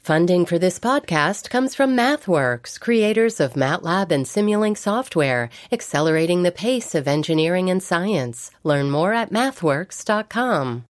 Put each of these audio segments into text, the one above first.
Funding for this podcast comes from MathWorks, creators of MATLAB and Simulink software, accelerating the pace of engineering and science. Learn more at mathworks.com.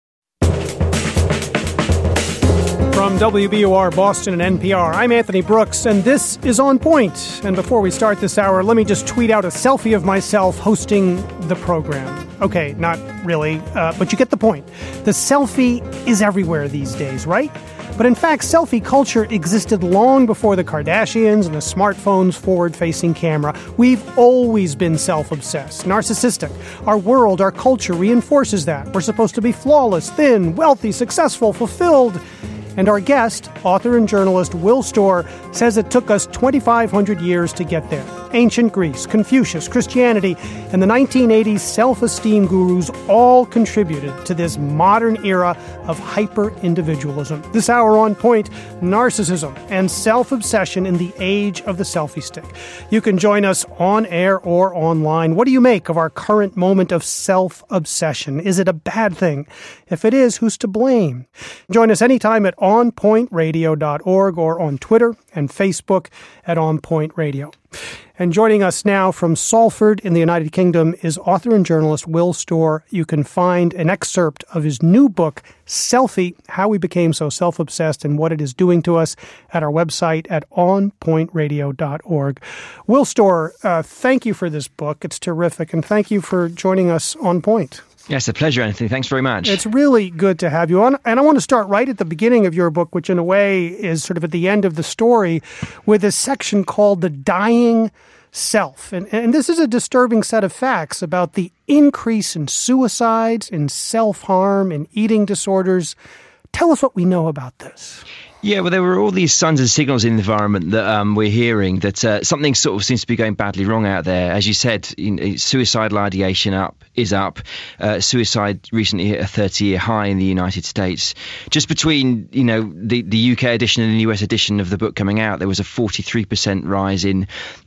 From WBUR Boston and NPR, I'm Anthony Brooks, and this is On Point. And before we start this hour, let me just tweet out a selfie of myself hosting the program. Okay, not really, but you get the point. The selfie is everywhere these days, right? But in fact, selfie culture existed long before the Kardashians and the smartphone's forward-facing camera. We've always been self-obsessed, narcissistic. Our world, our culture reinforces that. We're supposed to be flawless, thin, wealthy, successful, fulfilled. And our guest, author and journalist Will Storr, says it took us 2,500 years to get there. Ancient Greece, Confucius, Christianity, and the 1980s self-esteem gurus all contributed to this modern era of hyper-individualism. This hour On Point, narcissism and self-obsession in the age of the selfie stick. You can join us on air or online. What do you make of our current moment of self-obsession? Is it a bad thing? If it is, who's to blame? Join us anytime at onpointradio.org or on Twitter and Facebook at OnPointRadio. And joining us now from Salford in the United Kingdom is author and journalist Will Storr. You can find an excerpt of his new book, Selfie, How We Became So Self-Obsessed and What It Is Doing to Us, at our website at onpointradio.org. Will Storr, thank you for this book. It's terrific. And thank you for joining us On Point. Yes, a pleasure, Anthony. Thanks very much. It's really good to have you on. And I want to start right at the beginning of your book, which in a way is sort of at the end of the story, with a section called The Dying Self. And this is a disturbing set of facts about the increase in suicides, in self-harm, in eating disorders. Tell us what we know about this. Yeah, well, there were all these signs and signals in the environment that we're hearing that something sort of seems to be going badly wrong out there. As you said, suicidal ideation is up. Suicide recently hit a 30-year high in the United States. Just between, the UK edition and the US edition of the book coming out, there was a 43% rise in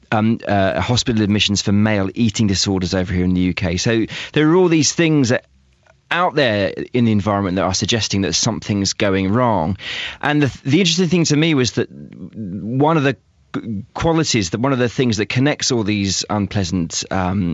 hospital admissions for male eating disorders over here in the UK. So there are all these things that out there in the environment that are suggesting that something's going wrong. And the interesting thing to me was that one of the qualities, one of the things that connects all these unpleasant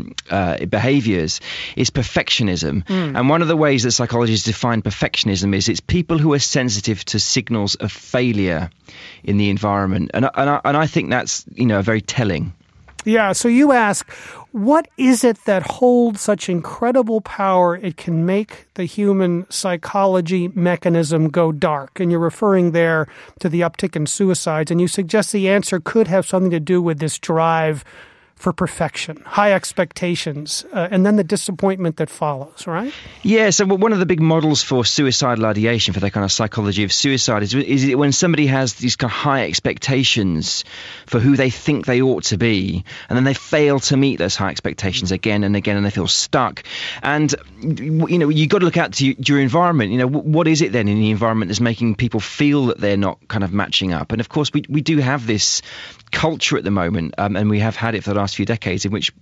behaviors is perfectionism. And one of the ways that psychologists define perfectionism is it's people who are sensitive to signals of failure in the environment. And I think that's, very telling. Yeah, so you ask, what is it that holds such incredible power it can make the human psychology mechanism go dark? And you're referring there to the uptick in suicides, and you suggest the answer could have something to do with this drive for perfection, high expectations, and then the disappointment that follows, right? Yeah, so one of the big models for suicidal ideation, for that kind of psychology of suicide, is when somebody has these kind of high expectations for who they think they ought to be, and then they fail to meet those high expectations again and again, and they feel stuck. And, you've got to look out to your environment. What is it then in the environment that's making people feel that they're not kind of matching up? And of course, we do have this culture at the moment, and we have had it for the last few decades, in which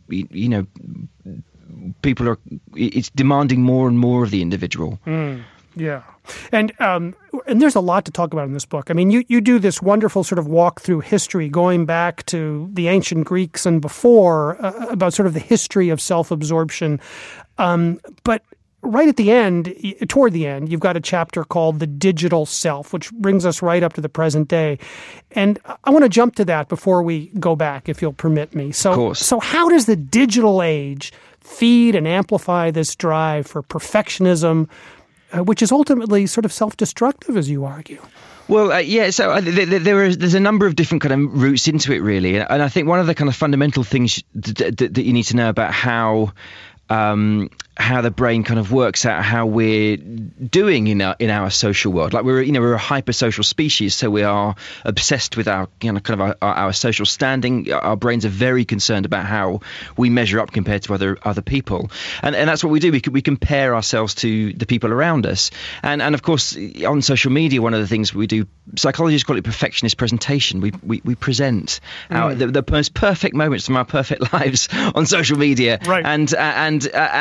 people it's demanding more and more of the individual. Yeah. And there's a lot to talk about in this book. I mean, you do this wonderful sort of walk through history, going back to the ancient Greeks and before, about sort of the history of self-absorption. But right at the end, toward the end, you've got a chapter called The Digital Self, which brings us right up to the present day. And I want to jump to that before we go back, if you'll permit me. Of course. So how does the digital age feed and amplify this drive for perfectionism, which is ultimately sort of self-destructive, as you argue? Well, so there's a number of different kind of routes into it, really. And I think one of the kind of fundamental things that you need to know about how the brain kind of works out how we're doing in our social world. Like we're a hyper-social species, so we are obsessed with our our social standing. Our brains are very concerned about how we measure up compared to other people, and that's what we do. We compare ourselves to the people around us, and of course on social media, one of the things we do, psychologists call it perfectionist presentation. We present the most perfect moments from our perfect lives on social media, right. and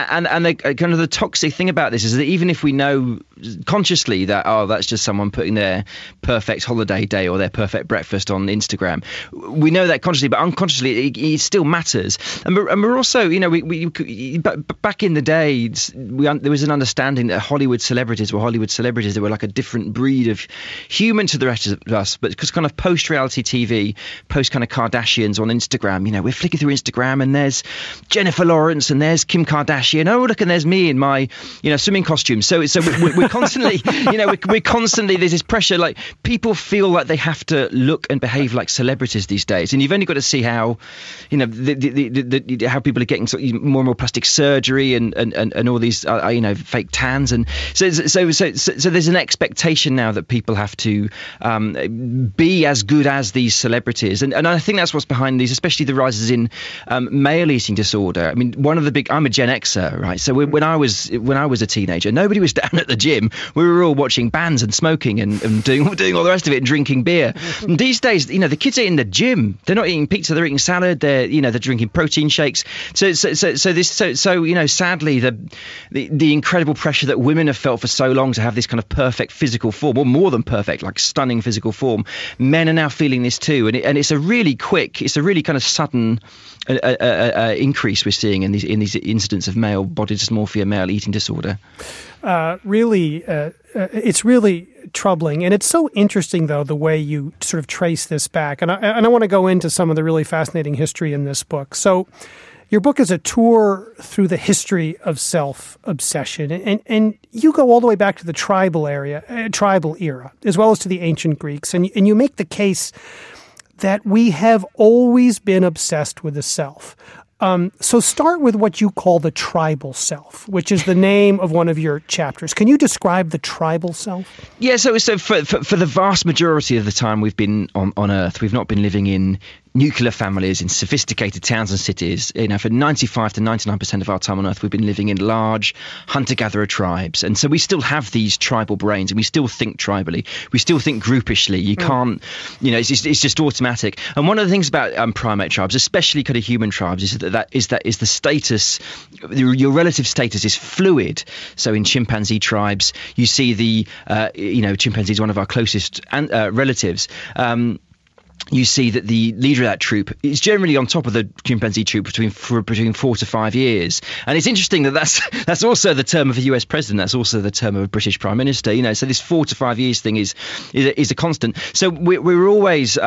kind of the toxic thing about this is that even if we know consciously that, oh, that's just someone putting their perfect holiday day or their perfect breakfast on Instagram, we know that consciously, but unconsciously it still matters. And we're also, back in the day, there was an understanding that Hollywood celebrities that were like a different breed of human to the rest of us, but because kind of post-reality TV, post kind of Kardashians on Instagram, we're flicking through Instagram and there's Jennifer Lawrence and there's Kim Kardashian. Oh, look, and there's me in my, swimming costume. So we're constantly, we're constantly, there's this pressure, like people feel like they have to look and behave like celebrities these days. And you've only got to see how, how people are getting sort of more and more plastic surgery and all these, fake tans. And so there's an expectation now that people have to be as good as these celebrities. And I think that's what's behind these, especially the rises in male eating disorder. I mean, I'm a Gen Xer, right? So when I was a teenager, nobody was down at the gym. We were all watching bands and smoking and doing all the rest of it and drinking beer. And these days, the kids are in the gym. They're not eating pizza. They're eating salad. They're drinking protein shakes. So sadly, the incredible pressure that women have felt for so long to have this kind of perfect physical form, or more than perfect, like stunning physical form, men are now feeling this too. And it's a really kind of sudden increase we're seeing in these incidents of male body dysmorphia, male eating disorder. It's really troubling. And it's so interesting, though, the way you sort of trace this back. And I want to go into some of the really fascinating history in this book. So your book is a tour through the history of self-obsession. And you go all the way back to the tribal era, as well as to the ancient Greeks. And you make the case that we have always been obsessed with the self. So start with what you call the tribal self, which is the name of one of your chapters. Can you describe the tribal self? Yeah, so for the vast majority of the time we've been on Earth, we've not been living in nuclear families in sophisticated towns and cities. For 95 to 99% of our time on Earth, we've been living in large hunter-gatherer tribes. And so we still have these tribal brains and we still think tribally. We still think groupishly. You can't, it's just automatic. And one of the things about primate tribes, especially kind of human tribes, is that the status, your relative status is fluid. So in chimpanzee tribes, you see chimpanzee is one of our closest relatives. You see that the leader of that troop is generally on top of the chimpanzee troop between 4 to 5 years. And it's interesting that's also the term of a US president. That's also the term of a British prime minister. So this 4 to 5 years thing is a constant. So we were always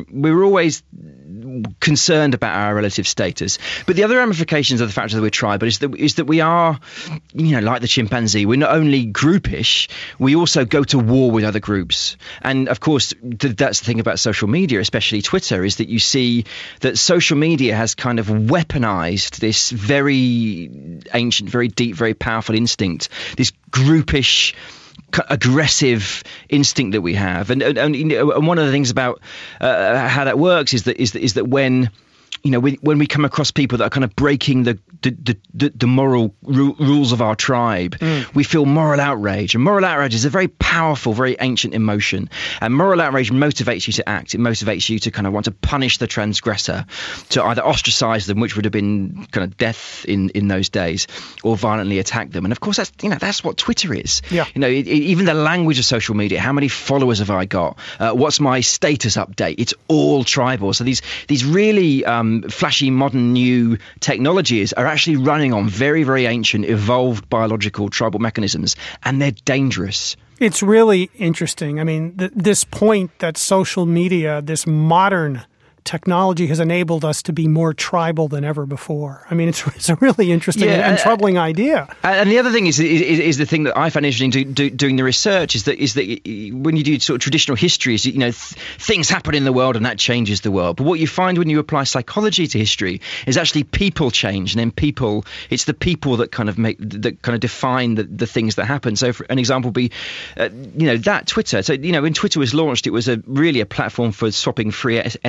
concerned about our relative status. But the other ramifications of the fact that we're tribal is that we are, like the chimpanzee, we're not only groupish, we also go to war with other groups. And of course, that's the thing about social media, especially Twitter, is that you see that social media has kind of weaponized this very ancient, very deep, very powerful instinct, this groupish, aggressive instinct that we have, and one of the things about how that works is that when we come across people that are kind of breaking the moral rules of our tribe, we feel moral outrage. And moral outrage is a very powerful, very ancient emotion. And moral outrage motivates you to act. It motivates you to kind of want to punish the transgressor, to either ostracize them, which would have been kind of death in those days, or violently attack them. And of course, that's what Twitter is. Yeah. Even the language of social media. How many followers have I got? What's my status update? It's all tribal. So these really flashy, modern, new technologies are actually running on very, very ancient, evolved biological tribal mechanisms, and they're dangerous. It's really interesting. I mean, this point that social media, this modern technology has enabled us to be more tribal than ever before. I mean, it's a really interesting and troubling idea. And the other thing is the thing that I find interesting doing the research is that when you do sort of traditional histories, things happen in the world and that changes the world. But what you find when you apply psychology to history is actually people change, and then it's the people that kind of define the things that happen. So for an example would be, that Twitter. So when Twitter was launched, it was really a platform for swapping free SMS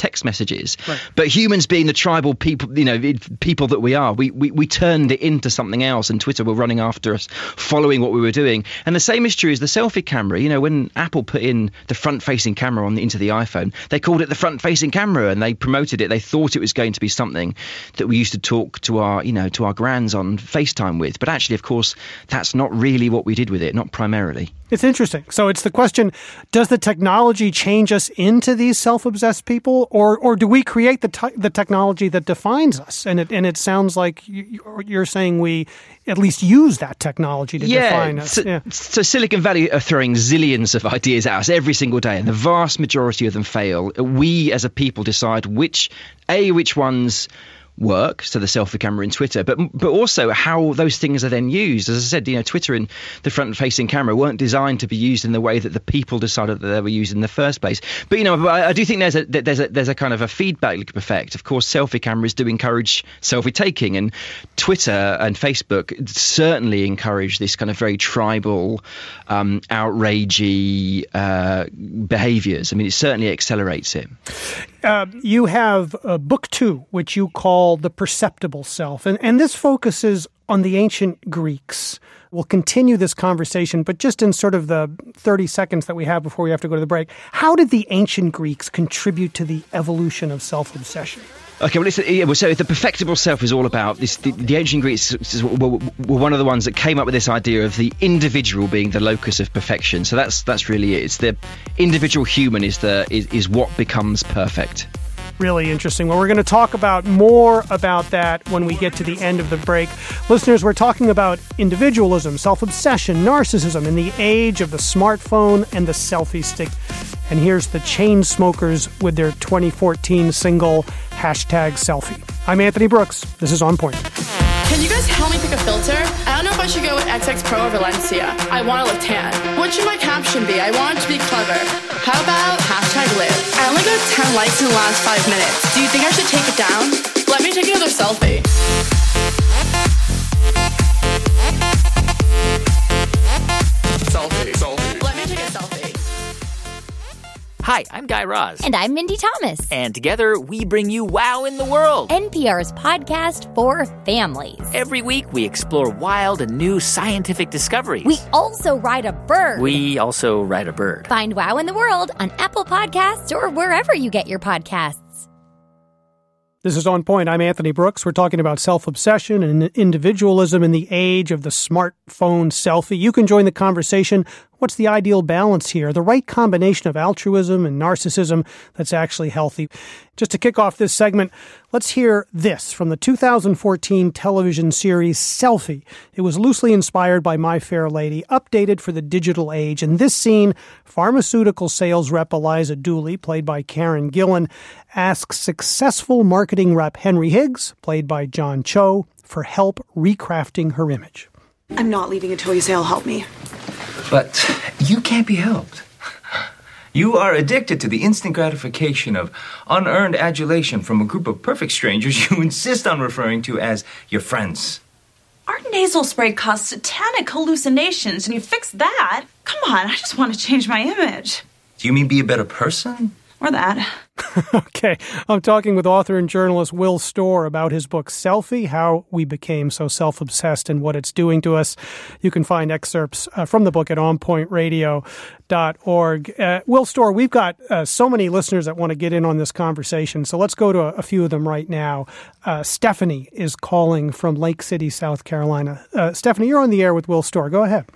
text messages. Right. But humans, being the tribal people, people that we are, we turned it into something else, and Twitter were running after us, following what we were doing. And the same is true as the selfie camera. When Apple put in the front-facing camera into the iPhone, they called it the front-facing camera, and they promoted it. They thought it was going to be something that we used to talk to our grands on FaceTime with. But actually, of course, that's not really what we did with it, not primarily. It's interesting. So it's the question, does the technology change us into these self-obsessed people, or do we create the technology that defines us? And it sounds like you're saying we at least use that technology to define us. So Silicon Valley are throwing zillions of ideas at us every single day, and the vast majority of them fail. We as a people decide which ones work, so the selfie camera and Twitter, but also how those things are then used. As I said, Twitter and the front-facing camera weren't designed to be used in the way that the people decided that they were used in the first place. But I do think there's a kind of a feedback loop effect. Of course, selfie cameras do encourage selfie taking, and Twitter and Facebook certainly encourage this kind of very tribal, outragey behaviours. I mean, it certainly accelerates it. You have book 2, which you call The Perceptible Self, and this focuses on the ancient Greeks. We'll continue this conversation, but just in sort of the 30 seconds that we have before we have to go to the break, how did the ancient Greeks contribute to the evolution of self-obsession? Okay, so the perfectible self is all about this. The ancient Greeks were one of the ones that came up with this idea of the individual being the locus of perfection. So that's really it. It's the individual human is what becomes perfect. Really interesting. Well, we're going to talk about more about that when we get to the end of the break. Listeners, we're talking about individualism, self-obsession, narcissism in the age of the smartphone and the selfie stick. And here's the Chainsmokers with their 2014 single, #Selfie. I'm Anthony Brooks. This is On Point. Can you guys help me pick a filter? I don't know if I should go with XX Pro or Valencia. I want to look tan. What should my caption be? I want it to be clever. How about #live? I only got 10 likes in the last 5 minutes. Do you think I should take it down? Let me take another selfie. Selfie. Let me take a selfie. Hi, I'm Guy Raz. And I'm Mindy Thomas. And together, we bring you Wow in the World, NPR's podcast for families. Every week, we explore wild and new scientific discoveries. We also ride a bird. Find Wow in the World on Apple Podcasts or wherever you get your podcasts. This is On Point. I'm Anthony Brooks. We're talking about self-obsession and individualism in the age of the smartphone selfie. You can join the conversation. What's the ideal balance here? The right combination of altruism and narcissism that's actually healthy. Just to kick off this segment, let's hear this from the 2014 television series Selfie. It was loosely inspired by My Fair Lady, updated for the digital age. In this scene, pharmaceutical sales rep Eliza Dooley, played by Karen Gillan, asks successful marketing rep Henry Higgs, played by John Cho, for help recrafting her image. I'm not leaving until you say you'll help me. But you can't be helped. You are addicted to the instant gratification of unearned adulation from a group of perfect strangers you insist on referring to as your friends. Our nasal spray caused satanic hallucinations, and you fixed that? Come on, I just want to change my image. Do you mean be a better person? Or that. Okay, I'm talking with author and journalist Will Storr about his book Selfie, How We Became So Self-Obsessed and What It's Doing to Us. You can find excerpts from the book at onpointradio.org. Will Storr, we've got so many listeners that want to get in on this conversation, so let's go to a few of them right now. Stephanie is calling from Lake City, South Carolina. Stephanie, you're on the air with Will Storr. Go ahead.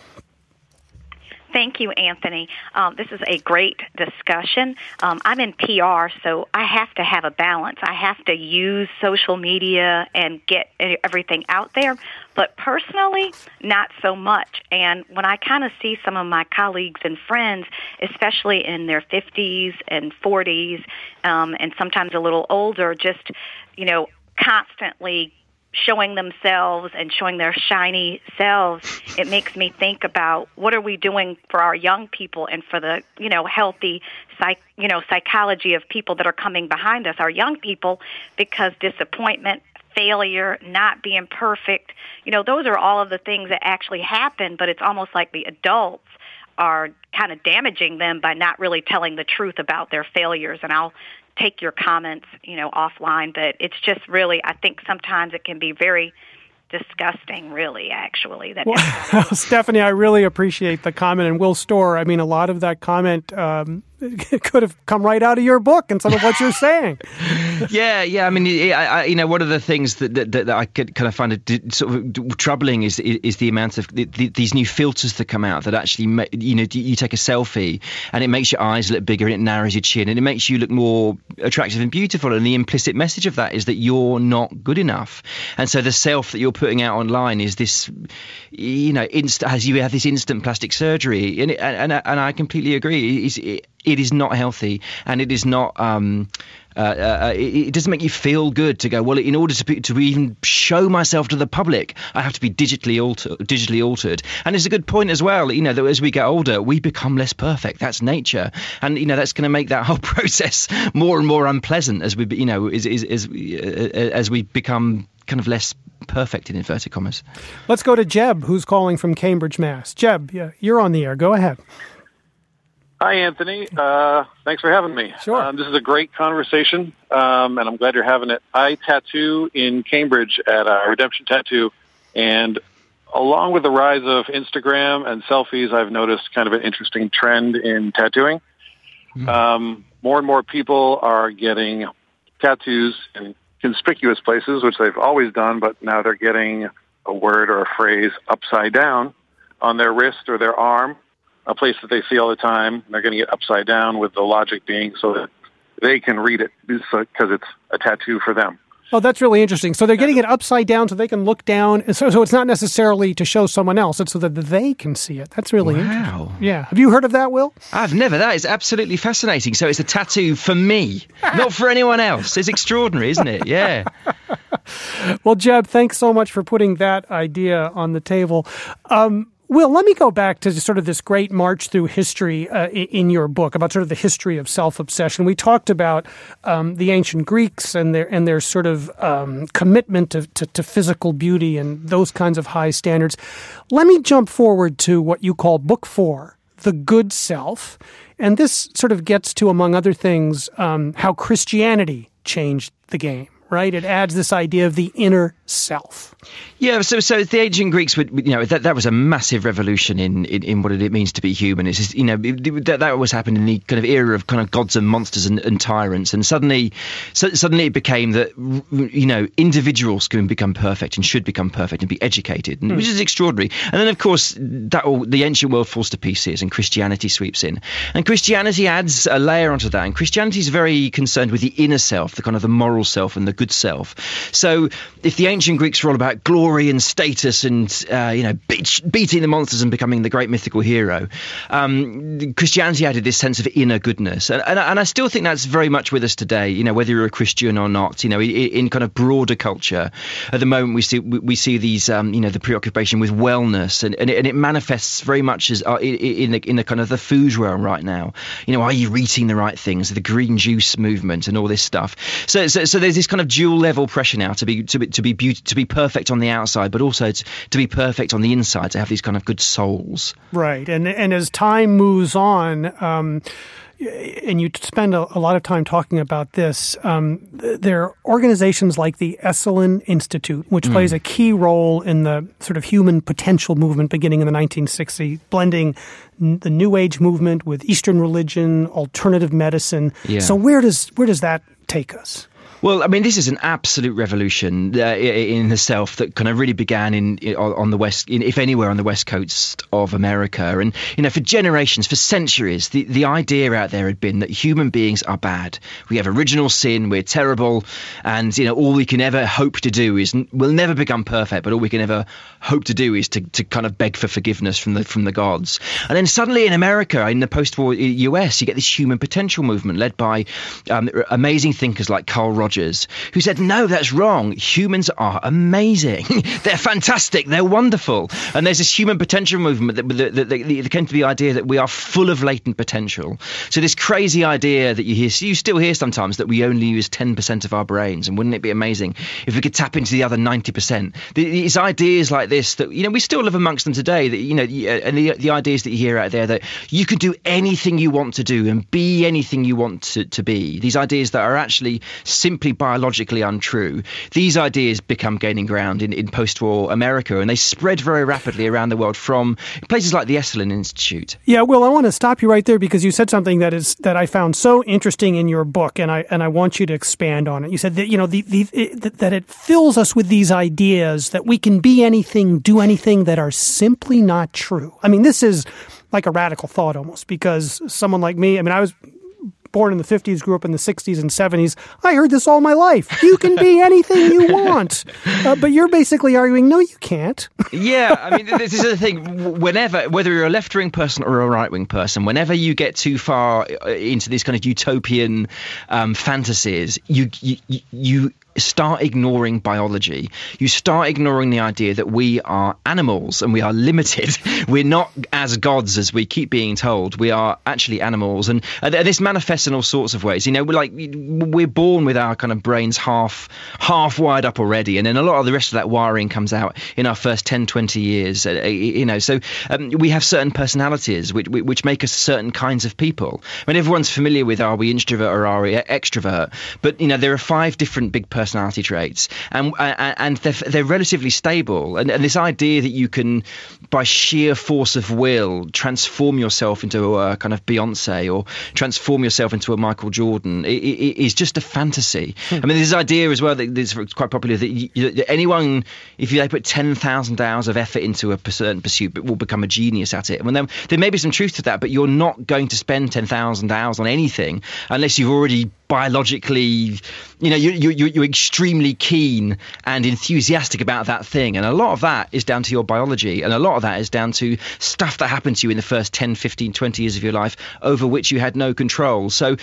Thank you, Anthony. This is a great discussion. I'm in PR, so I have to have a balance. I have to use social media and get everything out there, but personally, not so much. And when I kind of see some of my colleagues and friends, especially in their 50s and 40s, and sometimes a little older, just, constantly showing themselves and showing their shiny selves, it makes me think about what are we doing for our young people and for the, healthy psychology of people that are coming behind us, our young people, because disappointment, failure, not being perfect, those are all of the things that actually happen, but it's almost like the adults are kind of damaging them by not really telling the truth about their failures. And I'll take your comments, offline. But it's just really, I think sometimes it can be very disgusting, really, actually. Stephanie, I really appreciate the comment. And Will Storr, I mean, a lot of that comment could have come right out of your book and some of what you're saying. Yeah. I mean, one of the things that I could kind of find it sort of troubling is the amount of these new filters that come out that actually, you take a selfie and it makes your eyes look bigger and it narrows your chin and it makes you look more attractive and beautiful. And the implicit message of that is that you're not good enough. And so the self that you're putting out online is this, as you have this instant plastic surgery. And I completely agree. It is not healthy, and it is not. It doesn't make you feel good to go, well, in order to even show myself to the public, I have to be digitally altered. And it's a good point as well, that as we get older, we become less perfect. That's nature. And, that's going to make that whole process more and more unpleasant as we, as we become kind of less perfect, in inverted commas. Let's go to Jeb, who's calling from Cambridge, Mass. Jeb, you're on the air. Go ahead. Hi, Anthony. Thanks for having me. Sure. This is a great conversation, and I'm glad you're having it. I tattoo in Cambridge at Redemption Tattoo, and along with the rise of Instagram and selfies, I've noticed kind of an interesting trend in tattooing. Mm-hmm. More and more people are getting tattoos in conspicuous places, which they've always done, but now they're getting a word or a phrase upside down on their wrist or their arm, a place that they see all the time. They're getting it upside down, with the logic being so that they can read it because it's a tattoo for them. Oh, that's really interesting. So they're getting it upside down so they can look down. So it's not necessarily to show someone else. It's so that they can see it. That's really interesting. Yeah. Have you heard of that, Will? I've never. That is absolutely fascinating. So it's a tattoo for me, not for anyone else. It's extraordinary, isn't it? Yeah. Well, Jeb, thanks so much for putting that idea on the table. Will, let me go back to sort of this great march through history in your book about sort of the history of self-obsession. We talked about the ancient Greeks and their sort of commitment to physical beauty and those kinds of high standards. Let me jump forward to what you call Book 4, The Good Self. And this sort of gets to, among other things, how Christianity changed the game. Right, it adds this idea of the inner self. Yeah, so the ancient Greeks would, that was a massive revolution in what it means to be human. It's just, that always happened in the kind of era of kind of gods and monsters and tyrants, and suddenly it became that individuals can become perfect and should become perfect and be educated, which is extraordinary. And then of course the ancient world falls to pieces and Christianity sweeps in, and Christianity adds a layer onto that. And Christianity is very concerned with the inner self, the kind of the moral self and the good self. So if the ancient Greeks were all about glory and status and beating the monsters and becoming the great mythical hero, Christianity added this sense of inner goodness, and I still think that's very much with us today. Whether you're a Christian or not, in kind of broader culture, at the moment we see these the preoccupation with wellness, and it manifests very much as in the kind of the food realm right now. Are you eating the right things? The green juice movement and all this stuff. So there's this kind of dual level pressure now to be perfect on the outside, but also to be perfect on the inside, to have these kind of good souls. Right, and as time moves on, and you spend a lot of time talking about this, there are organizations like the Esalen Institute, which plays a key role in the sort of human potential movement beginning in the 1960s, blending the New Age movement with Eastern religion, alternative medicine. Yeah. So where does that take us? Well, I mean, this is an absolute revolution in the self that kind of really began on the west, if anywhere on the west coast of America. And, for generations, for centuries, the idea out there had been that human beings are bad. We have original sin, we're terrible, and, all we can ever hope to do is, we'll never become perfect, but all we can ever hope to do is to kind of beg for forgiveness from the gods. And then suddenly in America, in the post-war US, you get this human potential movement led by amazing thinkers like Carl Rogers Rogers, who said, no, that's wrong. Humans are amazing. They're fantastic. They're wonderful. And there's this human potential movement that came to the idea that we are full of latent potential. So this crazy idea that you still hear sometimes, that we only use 10% of our brains, and wouldn't it be amazing if we could tap into the other 90%? These ideas like this that, we still live amongst them today, that, and the ideas that you hear out there that you can do anything you want to do and be anything you want to be. These ideas that are actually simply biologically untrue. These ideas become gaining ground in post-war America, and they spread very rapidly around the world from places like the Esalen Institute. Yeah, Will, I want to stop you right there because you said something that I found so interesting in your book, and I want you to expand on it. You said that that it fills us with these ideas that we can be anything, do anything that are simply not true. I mean, this is like a radical thought almost, because someone like me, I was born in the 50s, grew up in the 60s and 70s. I heard this all my life. You can be anything you want. But you're basically arguing, no, you can't. Yeah, this is the thing. Whether you're a left-wing person or a right-wing person, whenever you get too far into these kind of utopian fantasies, you start ignoring biology. You start ignoring the idea that we are animals and we are limited. We're not as gods as we keep being told. We are actually animals, and this manifests in all sorts of ways. We're born with our kind of brains half wired up already, and then a lot of the rest of that wiring comes out in our first 10, 20 years. So we have certain personalities which make us certain kinds of people. Everyone's familiar with, are we introvert or are we extrovert? But there are 5 different big personality traits, and they're relatively stable. And this idea that you can, by sheer force of will, transform yourself into a kind of Beyonce or transform yourself into a Michael Jordan is just a fantasy. This idea as well that is quite popular that anyone, if they put 10,000 hours of effort into a certain pursuit, will become a genius at it. There may be some truth to that, but you're not going to spend 10,000 hours on anything unless you've already biologically, you're extremely keen and enthusiastic about that thing. And a lot of that is down to your biology, and a lot of that is down to stuff that happened to you in the first 10, 15, 20 years of your life over which you had no control. So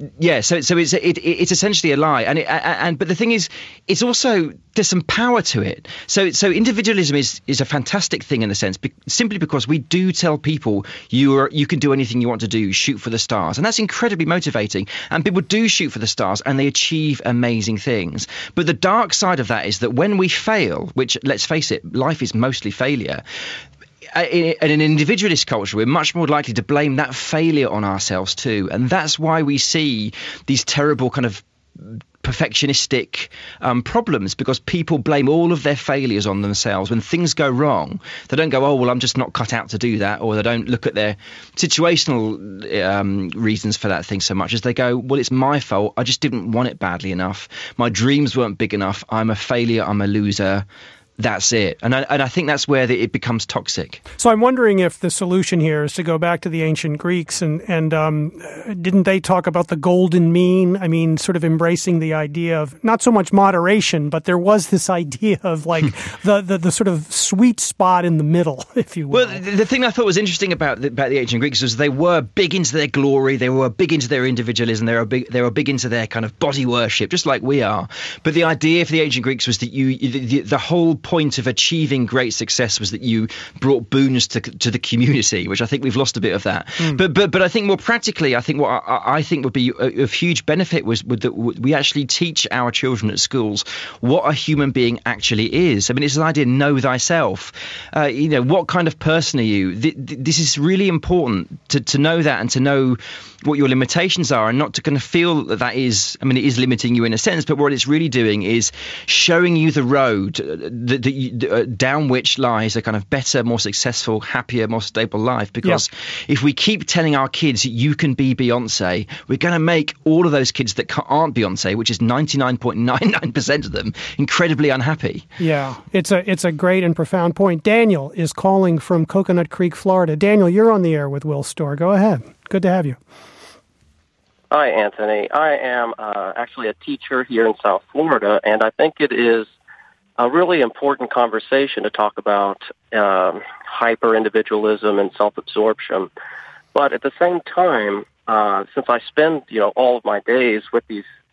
it's essentially a lie. But the thing is, it's also, there's some power to it. So individualism is a fantastic thing in a sense, simply because we do tell people you can do anything you want to do, shoot for the stars, and that's incredibly motivating. And people do shoot for the stars and they achieve amazing things. But the dark side of that is that when we fail, which, let's face it, life is mostly failure, in an individualist culture, we're much more likely to blame that failure on ourselves too. And that's why we see these terrible kind of perfectionistic problems, because people blame all of their failures on themselves. When things go wrong, they don't go, oh, well, I'm just not cut out to do that, or they don't look at their situational reasons for that thing so much as they go, well, it's my fault. I just didn't want it badly enough. My dreams weren't big enough. I'm a failure. I'm a loser. That's it. And I think that's where it becomes toxic. So I'm wondering if the solution here is to go back to the ancient Greeks and didn't they talk about the golden mean? Sort of embracing the idea of not so much moderation, but there was this idea of like the sort of sweet spot in the middle, if you will. Well, the thing I thought was interesting about the ancient Greeks was they were big into their glory. They were big into their individualism. They were big into their kind of body worship, just like we are. But the idea for the ancient Greeks was that the whole point of achieving great success was that you brought boons to the community, which I think we've lost a bit of that. But I think more practically, I think what I think would be of huge benefit was that we actually teach our children at schools what a human being actually is. It's an idea, know thyself. What kind of person are you? This is really important to know that, and to know what your limitations are, and not to kind of feel that is, it is limiting you in a sense, but what it's really doing is showing you the road down which lies a kind of better, more successful, happier, more stable life. Because if we keep telling our kids you can be Beyonce, we're going to make all of those kids that aren't Beyonce, which is 99.99% of them, incredibly unhappy. Yeah, it's a great and profound point. Daniel is calling from Coconut Creek, Florida. Daniel, you're on the air with Will Storr. Go ahead. Good to have you. Hi, Anthony. I am actually a teacher here in South Florida, and I think it is a really important conversation to talk about hyper-individualism and self-absorption. But at the same time, since I spend, all of my days with these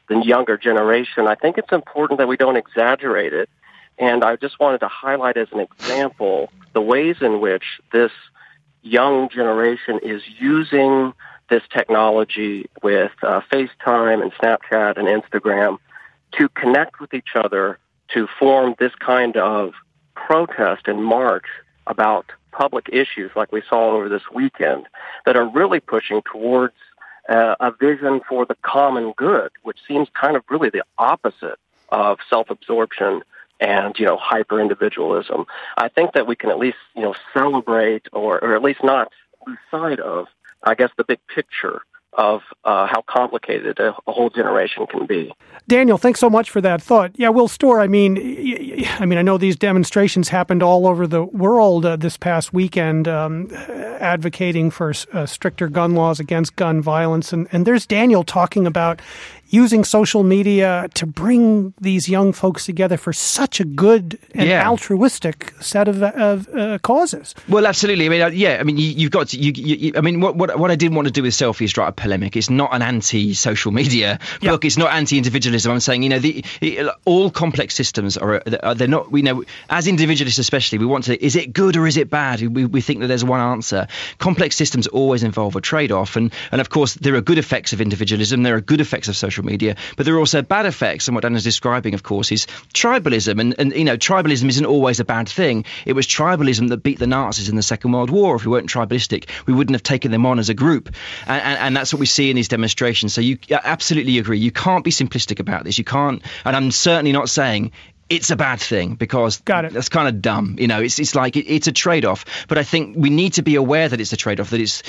the younger generation, I think it's important that we don't exaggerate it. And I just wanted to highlight as an example the ways in which this young generation is using this technology with FaceTime and Snapchat and Instagram to connect with each other, to form this kind of protest and march about public issues like we saw over this weekend that are really pushing towards a vision for the common good, which seems kind of really the opposite of self-absorption and, hyper-individualism. I think that we can at least, celebrate or at least not lose sight of, I guess, the big picture of how complicated a whole generation can be. Daniel, thanks so much for that thought. Yeah, Will Storr, I mean, I know these demonstrations happened all over the world this past weekend, advocating for stricter gun laws against gun violence. And there's Daniel talking about using social media to bring these young folks together for such a good and altruistic set of causes. Well, absolutely. You've got to. What I didn't want to do with Selfie is start a polemic. It's not an anti-social media book. It's not anti-individualism. I'm saying, all complex systems they're not. We know as individualists, especially, we want to. Is it good or is it bad? We think that there's one answer. Complex systems always involve a trade-off, and of course there are good effects of individualism. There are good effects of social media, but there are also bad effects, and what Dan is describing, of course, is tribalism, and tribalism isn't always a bad thing. It was tribalism that beat the Nazis in the Second World War. If we weren't tribalistic, we wouldn't have taken them on as a group, and that's what we see in these demonstrations. So you absolutely agree, you can't be simplistic about this. You can't, and I'm certainly not saying it's a bad thing, because that's kind of dumb. It's like it's a trade-off. But I think we need to be aware that it's a trade-off,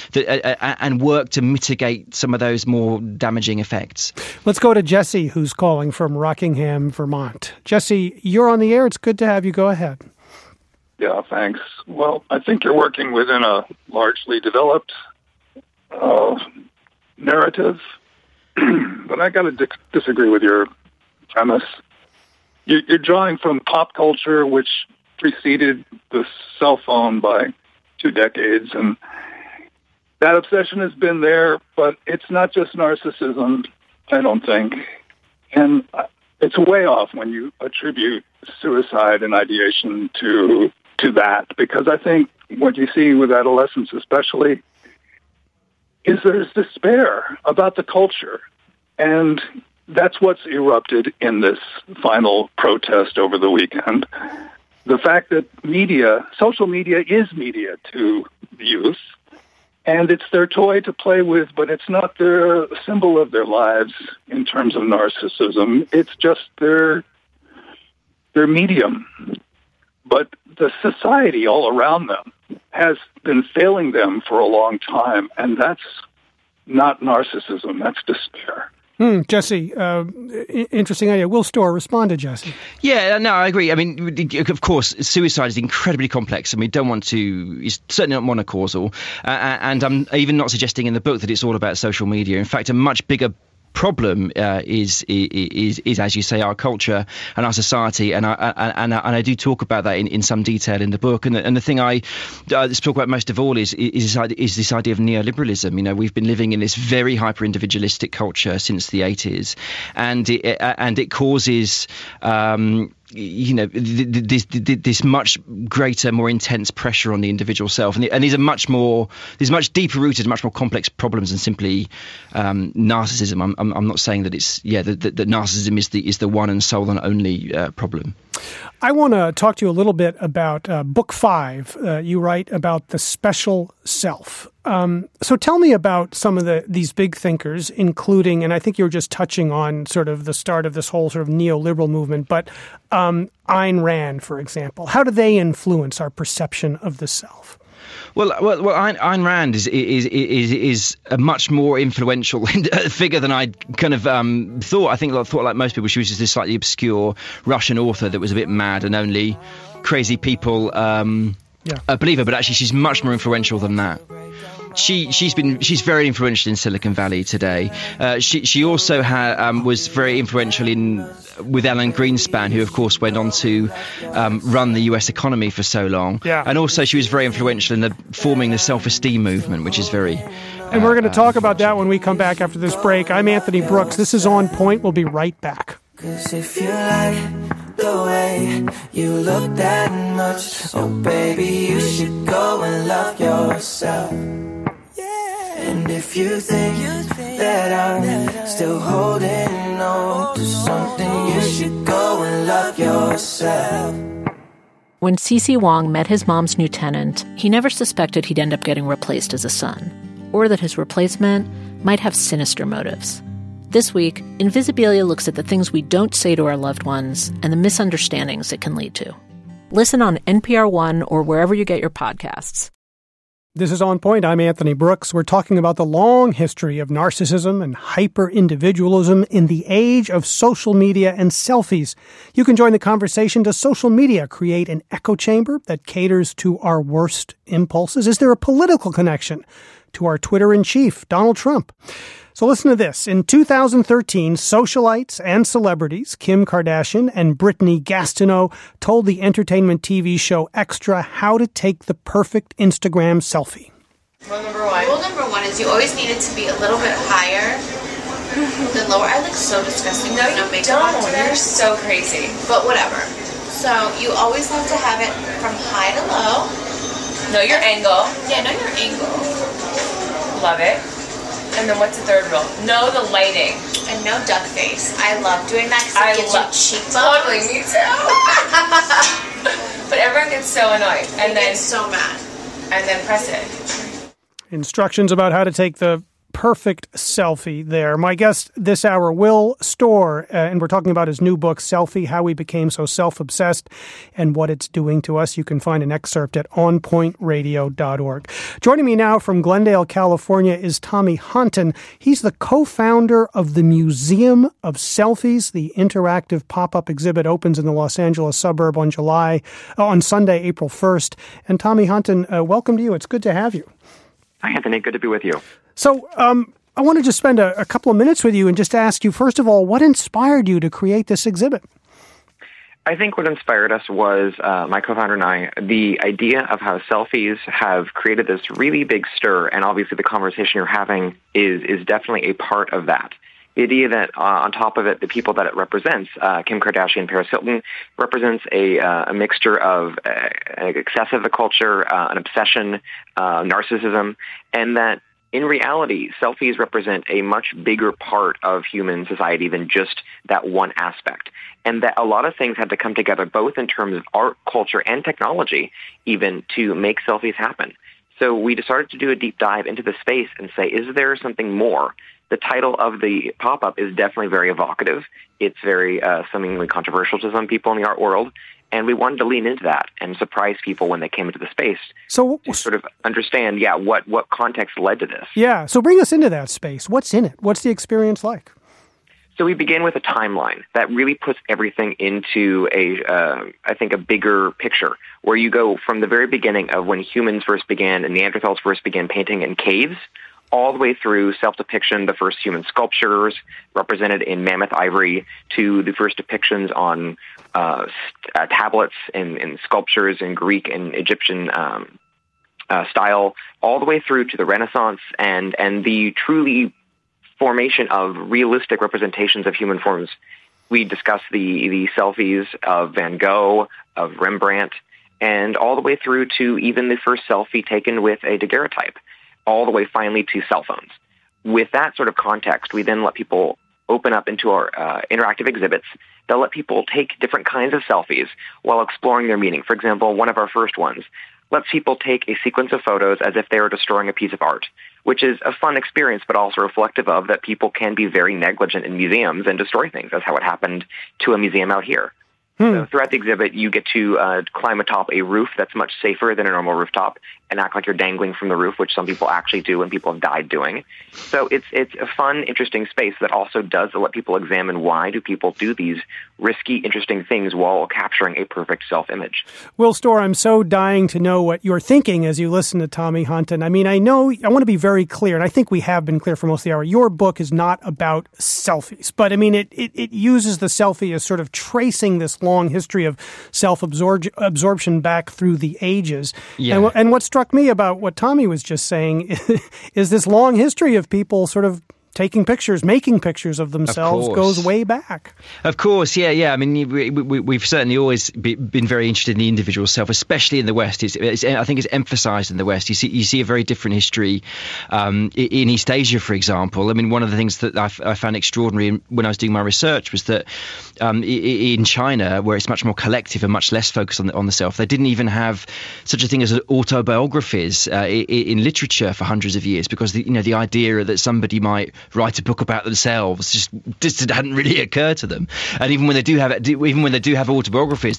and work to mitigate some of those more damaging effects. Let's go to Jesse, who's calling from Rockingham, Vermont. Jesse, you're on the air. It's good to have you. Go ahead. Yeah, thanks. Well, I think you're working within a largely developed narrative, but I got to disagree with your premise. You're drawing from pop culture, which preceded the cell phone by 2 decades, and that obsession has been there, but it's not just narcissism, I don't think. And it's way off when you attribute suicide and ideation to that, because I think what you see with adolescents especially is there's despair about the culture, and that's what's erupted in this final protest over the weekend. The fact that social media is media to the youth, and it's their toy to play with, but it's not their symbol of their lives in terms of narcissism. It's just their medium. But the society all around them has been failing them for a long time, and that's not narcissism, that's despair. Jesse, interesting idea. Will Storr, respond to Jesse. Yeah, no, I agree. I mean, of course, suicide is incredibly complex, and we don't want to. It's certainly not monocausal, and I'm even not suggesting in the book that it's all about social media. In fact, a much bigger problem is as you say, our culture and our society, and I do talk about that in some detail in the book. And the thing I talk about most of all is this idea of neoliberalism. We've been living in this very hyper individualistic culture since the 80s, and it causes this much greater, more intense pressure on the individual self, and these are much deeper rooted, much more complex problems than simply narcissism. I'm not saying that it's that narcissism is the one and sole and only problem. I want to talk to you a little bit about Book 5. You write about the special self. So tell me about some of these big thinkers, including, and I think you were just touching on sort of the start of this whole sort of neoliberal movement, but Ayn Rand, for example. How do they influence our perception of the self? Well, Ayn Rand is a much more influential figure than I kind of thought. I thought like most people, she was just this slightly obscure Russian author that was a bit mad and only crazy people believe her. But actually, she's much more influential than that. she's very influential in Silicon Valley today. She also was very influential with Alan Greenspan, who of course went on to run the US economy for so long. Yeah. And also she was very influential in forming the self-esteem movement, which is very... And we're going to talk about that when we come back after this break. I'm Anthony Brooks. This is On Point. We'll be right back. 'Cause if you like the way you look that much, oh baby, you should go and love yourself. And if you think that I'm still holding on to something, you should go and love yourself. When CeCe Wong met his mom's new tenant, he never suspected he'd end up getting replaced as a son, or that his replacement might have sinister motives. This week, Invisibilia looks at the things we don't say to our loved ones and the misunderstandings it can lead to. Listen on NPR One or wherever you get your podcasts. This is On Point. I'm Anthony Brooks. We're talking about the long history of narcissism and hyper-individualism in the age of social media and selfies. You can join the conversation. Does social media create an echo chamber that caters to our worst impulses? Is there a political connection to our Twitter-in-chief, Donald Trump? So listen to this. In 2013, socialites and celebrities, Kim Kardashian and Brittany Gastineau, told the entertainment TV show Extra how to take the perfect Instagram selfie. Rule number one is you always need it to be a little bit higher than lower. I look so disgusting. No, you don't. You're so crazy. But whatever. So you always have to have it from high to low. Know your angle. Yeah, know your angle. Love it. And then what's the third rule? Know the lighting. And no duck face. I love doing that because it gives you cheekbones. Totally, me too. But everyone gets so annoyed. And then so mad. And then press it. Instructions about how to take the perfect selfie there. My guest this hour, Will Storr, and we're talking about his new book, Selfie, How We Became So Self-Obsessed and What It's Doing to Us. You can find an excerpt at onpointradio.org. Joining me now from Glendale, California is Tommy Honton. He's the co-founder of the Museum of Selfies. The interactive pop-up exhibit opens in the Los Angeles suburb on Sunday, April 1st. And Tommy Honton, welcome to you. It's good to have you. Hi, Anthony. Good to be with you. So I want to just spend a couple of minutes with you and just ask you, first of all, what inspired you to create this exhibit? I think what inspired us was my co-founder and I, the idea of how selfies have created this really big stir, and obviously the conversation you're having is definitely a part of that. The idea that on top of it, the people that it represents, Kim Kardashian, Paris Hilton, represents a mixture of excessive culture, an obsession, narcissism, and that in reality, selfies represent a much bigger part of human society than just that one aspect. And that a lot of things had to come together, both in terms of art, culture, and technology, even to make selfies happen. So we decided to do a deep dive into the space and say, is there something more? The title of the pop-up is definitely very evocative. It's very seemingly controversial to some people in the art world. And we wanted to lean into that and surprise people when they came into the space to sort of understand, what context led to this. Yeah, so bring us into that space. What's in it? What's the experience like? So we begin with a timeline that really puts everything into I think, a bigger picture, where you go from the very beginning of when humans first began and Neanderthals first began painting in caves, all the way through self-depiction, the first human sculptures represented in mammoth ivory, to the first depictions on tablets and sculptures in Greek and Egyptian style, all the way through to the Renaissance and the truly formation of realistic representations of human forms. We discuss the selfies of Van Gogh, of Rembrandt, and all the way through to even the first selfie taken with a daguerreotype, all the way finally to cell phones. With that sort of context, we then let people open up into our interactive exhibits that let people take different kinds of selfies while exploring their meaning. For example, one of our first ones lets people take a sequence of photos as if they were destroying a piece of art, which is a fun experience, but also reflective of that people can be very negligent in museums and destroy things. That's how it happened to a museum out here. So throughout the exhibit, you get to climb atop a roof that's much safer than a normal rooftop and act like you're dangling from the roof, which some people actually do and people have died doing. So it's a fun, interesting space that also does let people examine why do people do these risky, interesting things while capturing a perfect self-image. Will Storr, I'm so dying to know what you're thinking as you listen to Tommy Hunton. I mean, I want to be very clear, and I think we have been clear for most of the hour. Your book is not about selfies, but I mean, it uses the selfie as sort of tracing this long history of self-absorption back through the ages. Yeah. And what struck me about what Tommy was just saying is this long history of people sort of taking pictures, making pictures of themselves goes way back. Of course, yeah. I mean, we've certainly always been very interested in the individual self, especially in the West. I think it's emphasized in the West. You see a very different history in East Asia, for example. I mean, one of the things that I found extraordinary when I was doing my research was that in China, where it's much more collective and much less focused on the self, they didn't even have such a thing as autobiographies in literature for hundreds of years, because the idea that somebody might write a book about themselves just hadn't really occurred to them. And even when they do have autobiographies,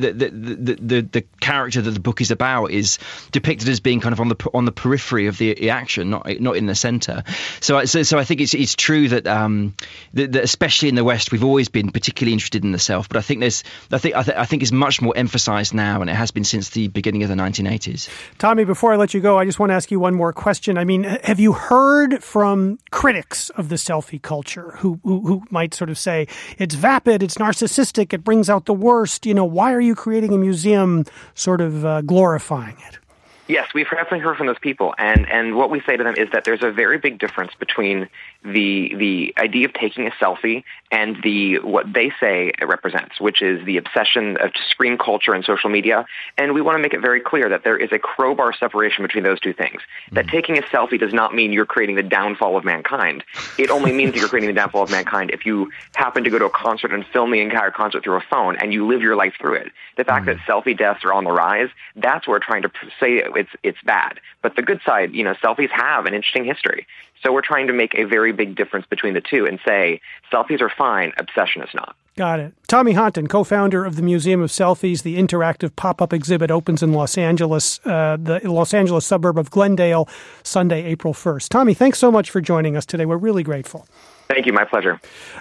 the character that the book is about is depicted as being kind of on the periphery of the action, not in the center. So I think it's true that that especially in the West, we've always been particularly interested in the self. But I think it's much more emphasized now, and it has been since the beginning of the 1980s. Tommy, before I let you go, I just want to ask you one more question. I mean, have you heard from critics of the selfie culture who might sort of say it's vapid, it's narcissistic, it brings out the worst? Why are you creating a museum sort of glorifying it? Yes, we've definitely heard from those people, and what we say to them is that there's a very big difference between the idea of taking a selfie and what they say it represents, which is the obsession of screen culture and social media. And we want to make it very clear that there is a crowbar separation between those two things. That taking a selfie does not mean you're creating the downfall of mankind. It only means that you're creating the downfall of mankind if you happen to go to a concert and film the entire concert through a phone and you live your life through it. The fact that selfie deaths are on the rise, that's where we're trying to say it's bad. But the good side, selfies have an interesting history. So we're trying to make a very big difference between the two and say selfies are fine, obsession is not. Got it. Tommy Hunton, co-founder of the Museum of Selfies. The interactive pop-up exhibit opens in Los Angeles, the Los Angeles suburb of Glendale, Sunday, April 1st. Tommy, thanks so much for joining us today. We're really grateful. Thank you. My pleasure.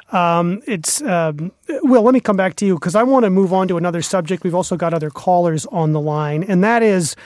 Will, let me come back to you because I want to move on to another subject. We've also got other callers on the line, and that is...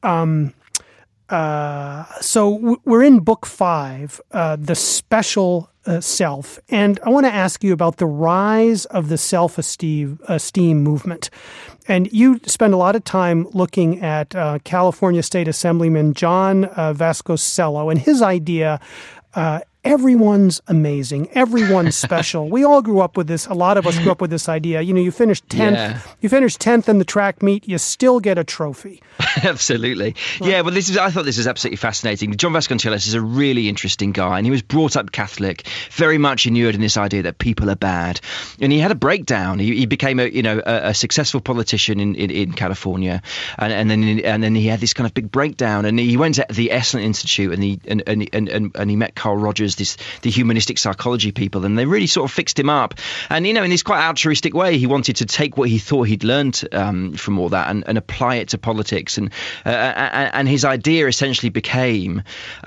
So we're in book 5, The Special Self, and I want to ask you about the rise of the self-esteem movement. And you spend a lot of time looking at California State Assemblyman John Vasconcello and his idea, everyone's amazing. Everyone's special. We all grew up with this. A lot of us grew up with this idea. You finished 10th. Yeah. You finished 10th in the track meet. You still get a trophy. Absolutely. Yeah. Well, I thought this was absolutely fascinating. John Vasconcellos is a really interesting guy, and he was brought up Catholic, very much inured in this idea that people are bad. And he had a breakdown. He became a successful politician in California, and then he had this kind of big breakdown. And he went to the Esalen Institute, and he met Carl Rogers, the humanistic psychology people, and they really sort of fixed him up. And in this quite altruistic way, he wanted to take what he thought he'd learned from all that and apply it to politics. And his idea essentially became,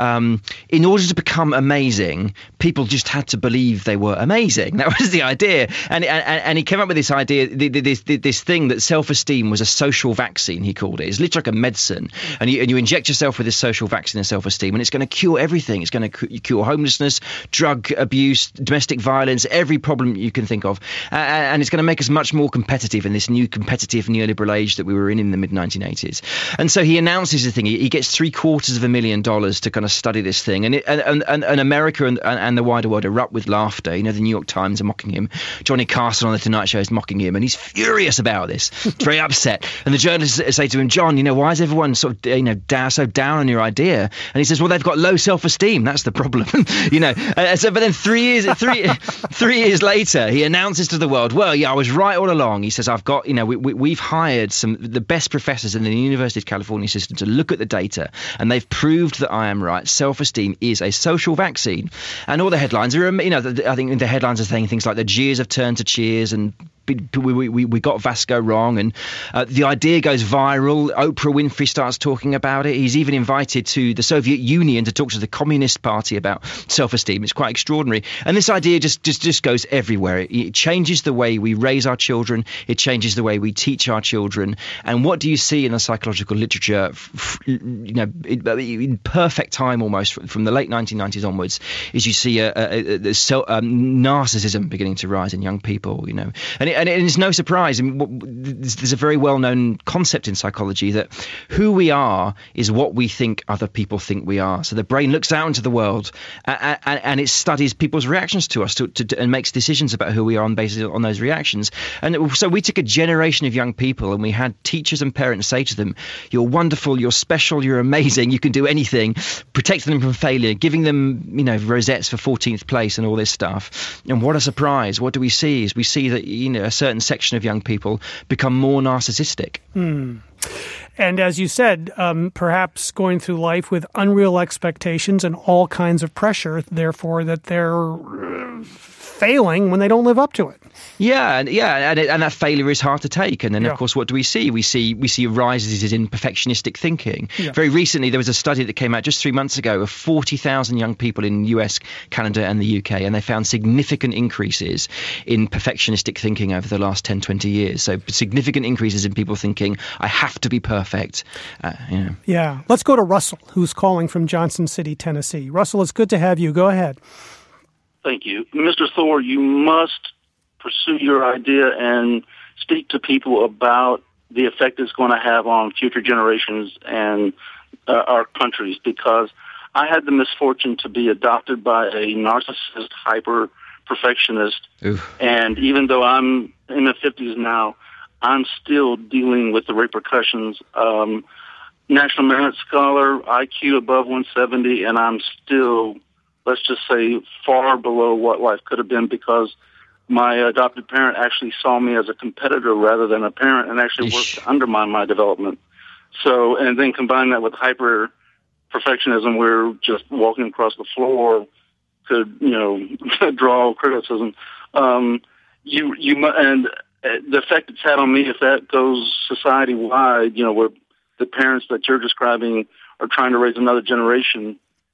in order to become amazing, people just had to believe they were amazing. That was the idea. And he came up with this idea, this thing that self-esteem was a social vaccine. He called it. It's literally like a medicine, and you inject yourself with this social vaccine of self-esteem, and it's going to cure everything. It's going to cure homelessness, drug abuse, domestic violence, every problem you can think of. And it's going to make us much more competitive in this new competitive neoliberal age that we were in the mid-1980s. And so he announces the thing. He gets $750,000 to kind of study this thing. And America and the wider world erupt with laughter. The New York Times are mocking him. Johnny Carson on The Tonight Show is mocking him. And he's furious about this. Very upset. And the journalists say to him, John, why is everyone sort of so down on your idea? And he says, well, they've got low self-esteem. That's the problem. But then 3 years later, he announces to the world, well, yeah, I was right all along. He says, I've got, we've hired the best professors in the University of California system to look at the data, and they've proved that I am right. Self-esteem is a social vaccine. And all the headlines are, I think the headlines are saying things like the jeers have turned to cheers, and we got Vasco wrong, and the idea goes viral. Oprah Winfrey starts talking about it. He's even invited to the Soviet Union to talk to the Communist Party about self-esteem. It's quite extraordinary. And this idea just goes everywhere. It changes the way we raise our children. It changes the way we teach our children. And what do you see in the psychological literature, in perfect time almost from the late 1990s onwards, is you see narcissism beginning to rise in young people, and it's no surprise. I mean, there's a very well-known concept in psychology that who we are is what we think other people think we are. So the brain looks out into the world and it studies people's reactions to us and makes decisions about who we are based on those reactions. And so we took a generation of young people and we had teachers and parents say to them, "You're wonderful, you're special, you're amazing, you can do anything," protecting them from failure, giving them, rosettes for 14th place and all this stuff. And what a surprise. What do we see? Is we see that, a certain section of young people become more narcissistic. And as you said, perhaps going through life with unreal expectations and all kinds of pressure, therefore that they're failing when they don't live up to it. And that failure is hard to take. And then, of course, what do we see? We see rises in perfectionistic thinking. Yeah. Very recently, there was a study that came out just 3 months ago of 40,000 young people in the US, Canada, and the UK, and they found significant increases in perfectionistic thinking over the last 10, 20 years. So significant increases in people thinking, I have to be perfect. Yeah. Let's go to Russell, who's calling from Johnson City, Tennessee. Russell, it's good to have you. Go ahead. Thank you. Mr. Thor, you must pursue your idea and speak to people about the effect it's going to have on future generations and our countries, because I had the misfortune to be adopted by a narcissist, hyper-perfectionist, and even though I'm in the 50s now, I'm still dealing with the repercussions. National Merit Scholar, IQ above 170, and I'm still, let's just say, far below what life could have been because my adopted parent actually saw me as a competitor rather than a parent and actually worked to undermine my development. So, and then combine that with hyper perfectionism, where just walking across the floor could, draw criticism. And the effect it's had on me, if that goes society wide, where the parents that you're describing are trying to raise another generation,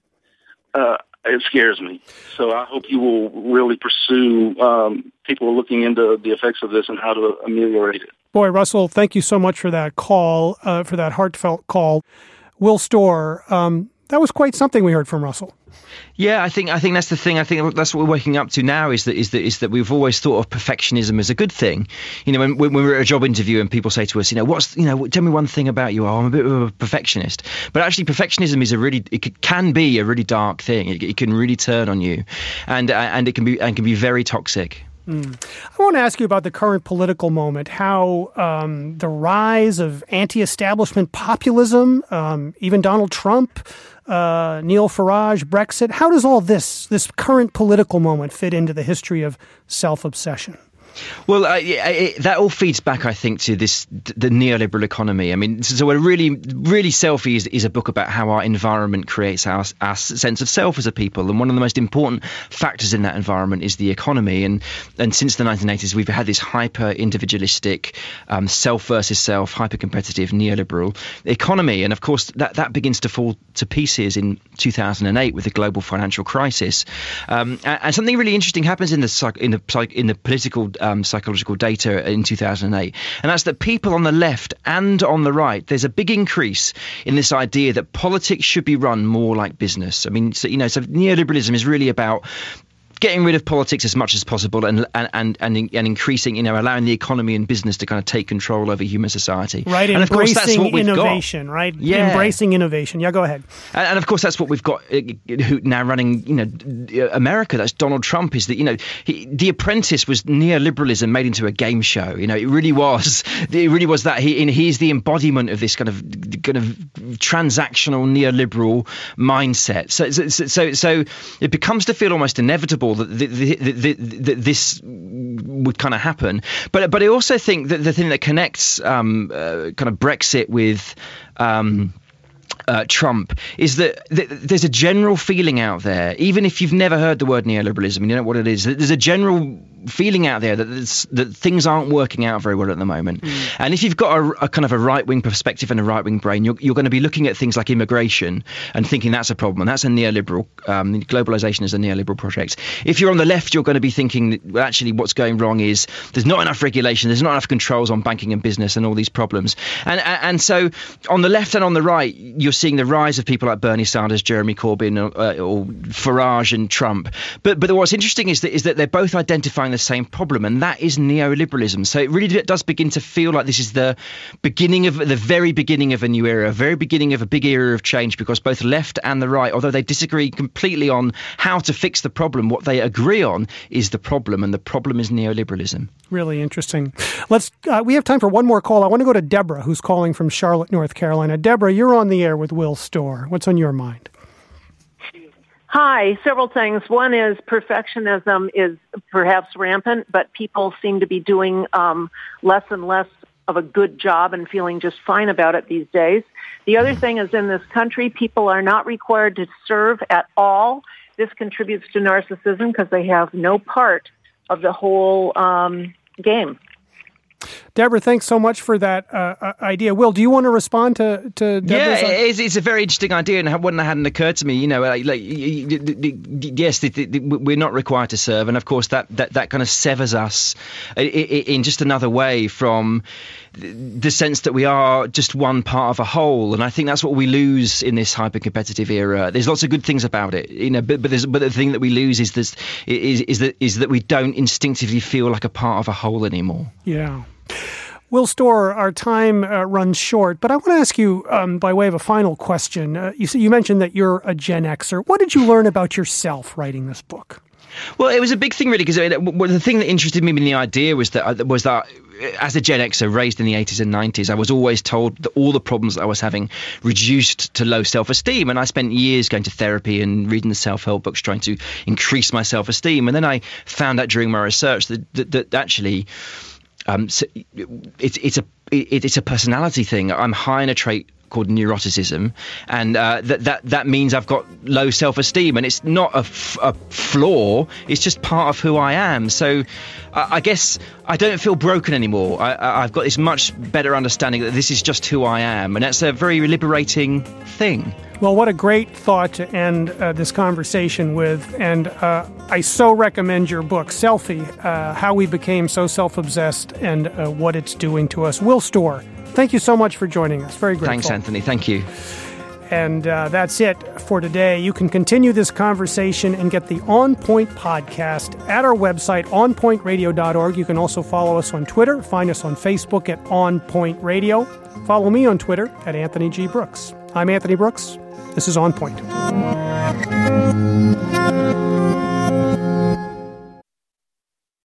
it scares me. So I hope you will really pursue people looking into the effects of this and how to ameliorate it. Boy, Russell, thank you so much for that call, for that heartfelt call. Will Storr, that was quite something we heard from Russell. Yeah, I think that's the thing. I think that's what we're waking up to now is that we've always thought of perfectionism as a good thing. When we're at a job interview and people say to us, tell me one thing about you. Oh, I'm a bit of a perfectionist. But actually, perfectionism is can be a really dark thing. It can really turn on you, and it can be very toxic. I want to ask you about the current political moment, how the rise of anti-establishment populism, even Donald Trump, Nigel Farage, Brexit, how does all this current political moment fit into the history of self-obsession? Well, that all feeds back, I think, to the neoliberal economy. I mean, so a really Selfie is a book about how our environment creates our sense of self as a people. And one of the most important factors in that environment is the economy. And since the 1980s, we've had this hyper-individualistic, self versus self, hyper-competitive neoliberal economy. And of course, that begins to fall to pieces in 2008 with the global financial crisis. And something really interesting happens in the political psychological data in 2008, and that's that people on the left and on the right, there's a big increase in this idea that politics should be run more like business. I mean, so neoliberalism is really about getting rid of politics as much as possible and increasing, allowing the economy and business to kind of take control over human society. Right, and embracing of course, that's what we've innovation, got. Right? Yeah. Embracing innovation. Yeah, go ahead. And of course, that's what we've got who now running, America. That's Donald Trump. Is that, The Apprentice was neoliberalism made into a game show. It really was. It really was that. He's the embodiment of this kind of transactional neoliberal mindset. So it becomes to feel almost inevitable that this would kind of happen, but I also think that the thing that connects kind of Brexit with Trump is that there's a general feeling out there, even if you've never heard the word neoliberalism, you know what it is. There's a general feeling out there that things aren't working out very well at the moment. And if you've got a kind of a right-wing perspective and a right-wing brain, you're going to be looking at things like immigration and thinking that's a problem, and that's a neoliberal, globalization is a neoliberal project. If you're on the left, you're going to be thinking, well, actually what's going wrong is there's not enough regulation, there's not enough controls on banking and business and all these problems. And so on the left and on the right, you're seeing the rise of people like Bernie Sanders, Jeremy Corbyn, or Farage and Trump. But what's interesting is that they're both identifying the same problem, and that is neoliberalism. So it really does begin to feel like this is the very beginning of a new era, very beginning of a big era of change, because both left and the right, although they disagree completely on how to fix the problem, what they agree on is the problem, and the problem is neoliberalism. Really interesting. We have time for one more call. I want to go to Deborah, who's calling from Charlotte, North Carolina. Deborah, you're on the air with Will Storr. What's on your mind? Hi, several things. One is perfectionism is perhaps rampant, but people seem to be doing less and less of a good job and feeling just fine about it these days. The other thing is, in this country, people are not required to serve at all. This contributes to narcissism because they have no part of the whole game. Deborah, thanks so much for that idea. Will, do you want to respond to Deborah's? Yeah, it's a very interesting idea, and one that hadn't occurred to me. You know, yes, we're not required to serve, and of course that kind of severs us in just another way from the sense that we are just one part of a whole. And I think that's what we lose in this hyper-competitive era. There's lots of good things about it, you know, but the thing that we lose is that we don't instinctively feel like a part of a whole anymore. Yeah. Will Storr, our time runs short, but I want to ask you, by way of a final question, you mentioned that you're a Gen Xer. What did you learn about yourself writing this book? Well, it was a big thing, really, because the thing that interested me in the idea was that as a Gen Xer raised in the 80s and 90s, I was always told that all the problems that I was having reduced to low self-esteem. And I spent years going to therapy and reading the self-help books trying to increase my self-esteem. And then I found out during my research that actually it's a personality thing. I'm high in a trait called neuroticism, and that means I've got low self-esteem, and it's not a flaw, it's just part of who I am. So I guess I don't feel broken anymore. I've got this much better understanding that this is just who I am, and that's a very liberating thing. Well, what a great thought to end this conversation with, and I so recommend your book, Selfie, How We Became So Self-Obsessed and What It's Doing to Us. Will Storr, thank you so much for joining us. Very grateful. Thanks, Anthony. Thank you. And that's it for today. You can continue this conversation and get the On Point podcast at our website, onpointradio.org. You can also follow us on Twitter. Find us on Facebook at On Point Radio. Follow me on Twitter at Anthony G. Brooks. I'm Anthony Brooks. This is On Point.